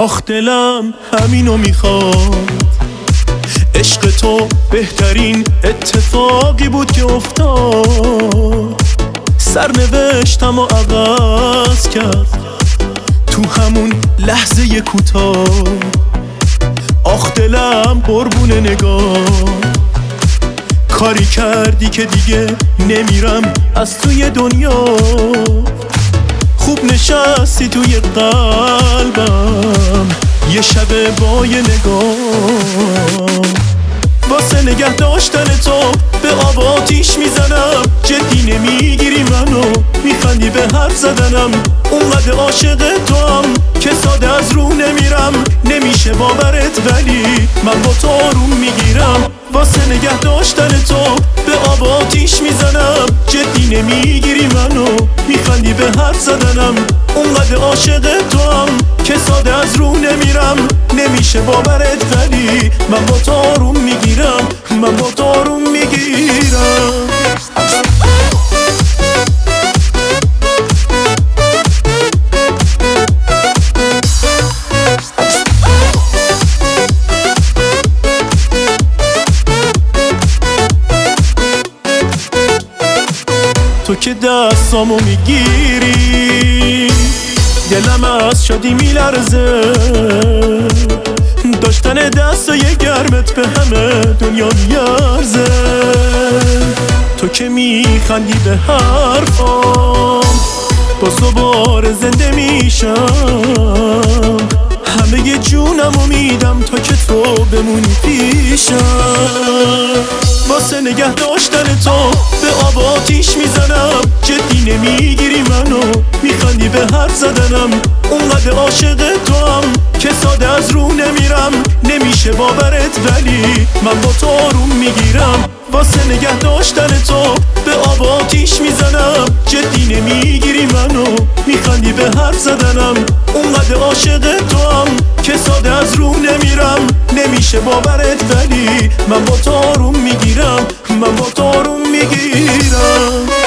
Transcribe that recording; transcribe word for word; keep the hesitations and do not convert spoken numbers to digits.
آخ دلم همینو میخواد، عشق تو بهترین اتفاقی بود که افتاد. سرنوشتم و عوض کرد تو همون لحظه کوتاه. آخ دلم قربون نگاه، کاری کردی که دیگه نمیرم از توی دنیا. خوب نشستی توی قلبم یه شب با یه نگاه. واسه نگه داشتن تو به آب آتیش میزنم. جدی نمیگیری منو، میخندی به حرف زدنم. اونقدر عاشق تو هم که ساده از رو نمیرم. نمیشه باورت ولی من با تو آروم میگیرم. واسه نگه داشتن تو به آب آتیش میزنم. جدی نمیگیری منو، میخندی به حرف زدنم. اونقدر عاشق تو هم که ساده از رو نمیرم. نمیشه باورت ولی من با تو آروم میگیرم. من با تو آروم میگیرم. تو که دستامو میگیری دلم از شادی میلرزه. داشتن دستای گرمت به همه دنیا میارزه. تو که میخندی به حرفام باز دوباره زنده میشم. همه ی جونمو میدم تا که تو بمونی پیشم. واسه نگه داشتن تو به آب آتیش میزنم. جدی نمیگیری منو، میخندی به حرف زدنم. اونقدر عاشق تو هم که ساده از رو نمیرم. نمیشه باورت ولی من با تو آروم میگیرم. واسه نگه داشتن تو به آب آتیش میزنم. جدی نمیگیری منو، میخندی به حرف زدنم. اونقدر عاشق تو هم که ساده از رو نمیرم. نمیشه باورت ولی من با تو آروم میگیرم. من با تو آروم میگیرم.